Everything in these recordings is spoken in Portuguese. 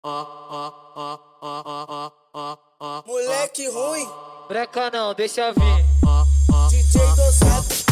Moleque ruim, Breca não, deixa vir. DJ dosado.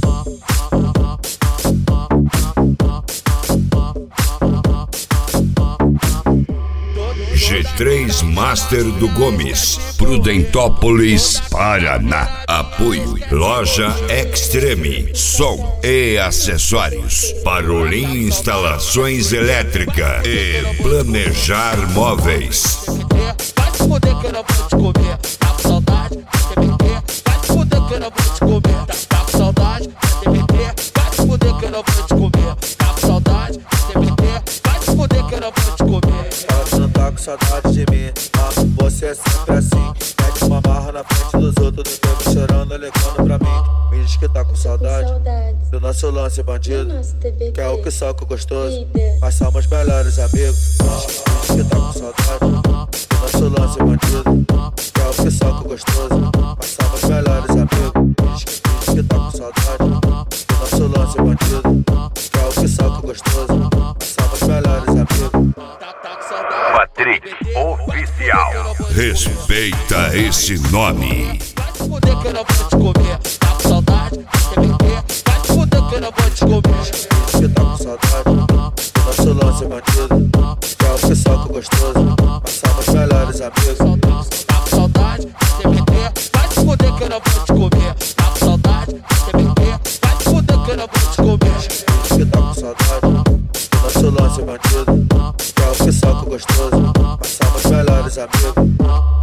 G3 Master do Gomes, Prudentópolis, Paraná. Apoio Loja Extreme, som e acessórios, Parolim Instalações Elétrica e Planejar Móveis. Vai te foder que eu não vou te comer. Tá com saudade? Quer me ver? Vai te foder que eu não vou te comer. Tá com saudade? Quer me ver? Vai te foder que eu não vou te comer. Tá com saudade? Quer me ver? Vai te foder que eu não vou te comer. Não tá com saudade de mim, você é sempre assim. Mete uma marra na frente dos outros, depois chorando, alegando pra mim. Me diz que tá com saudade do nosso lance bandido, que é o que soca gostoso, mas somos melhores amigos. Me diz que tá com saudade do nosso lance bandido, que é o que soca gostoso, mas somos melhores amigos. Me diz que tá com saudade do nosso lance bandido, que é o que soca gostoso, mas somos melhores amigos. Patrick Oficial. Respeita esse nome. Vai te foder que eu não vou te comer. Tá com saudade? Quer me ver? Vai te foder que eu não vou te comer. Que tá com saudade do nosso lance bandido, que é o que soca gostoso, mas somos melhores amigos. Tá com saudade? Quer me ver? Vai te foder que eu não vou te comer. Tá com saudade? Quer me ver? Vai te foder que eu não vou te comer. Que tá com saudade do nosso lance bandido, que é o que soca gostoso, mas somos melhores amigos.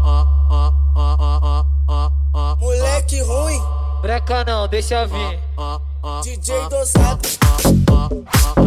Moleque ruim, Breca não, deixa vir. DJ dosado.